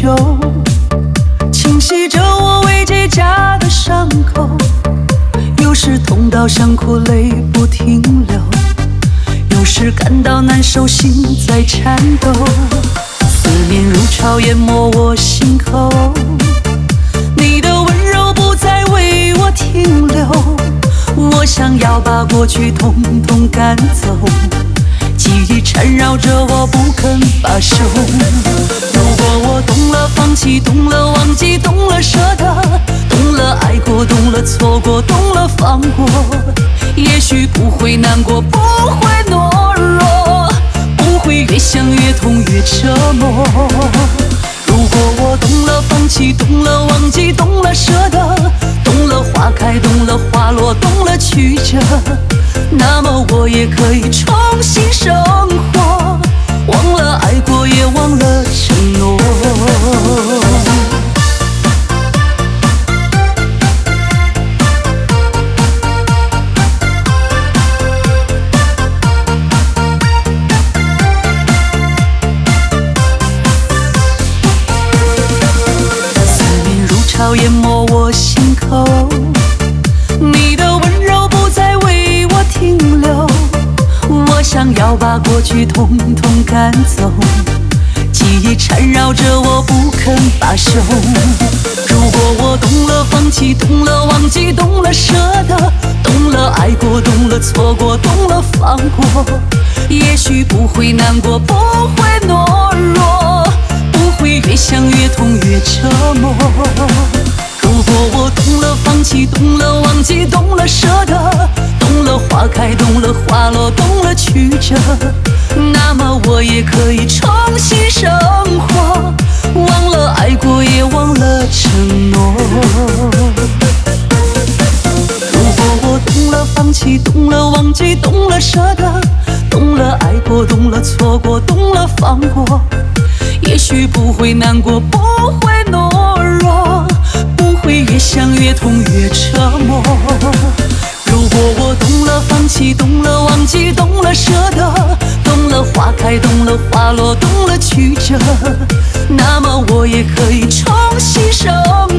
久，清洗着我未结痂的伤口。有时痛到想哭，泪不停流；有时感到难受，心在颤抖。思念如潮淹没我心口，你的温柔不再为我停留。我想要把过去统统赶走，记忆缠绕着我不肯罢休。如果我懂了放弃，懂了忘记，懂了舍得，懂了爱过，懂了错过，懂了放过，也许不会难过，不会懦弱，不会越想越痛越折磨。如果我懂了放弃，懂了忘记，懂了舍得，懂了花开，懂了花落，懂了曲折，那么我也可以重新生活，忘了爱过，也忘了承诺。思念如潮淹没我心口，你的温柔不再为我停留。我想要把过去统统赶走，记忆缠绕着我不肯罢休。如果我懂了放弃，懂了忘记，懂了舍得，懂了爱过，懂了错过，懂了放过，也许不会难过，不会懦弱，不会越想越痛越折磨。如果我懂了放弃，懂了忘记，懂了舍得，懂了花开，懂了花落，懂了曲折，那么我也可以重新生活，忘了爱过，也忘了承诺。如果我懂了放弃，懂了忘记，懂了舍得，懂了爱过，懂了错过，懂了放过，也许不会难过，不会懦弱，不会越想越痛越折磨。如果我懂了放弃，懂了忘记，懂了舍得，懂了花开，懂了花落，懂了曲折，那么我也可以重新生活。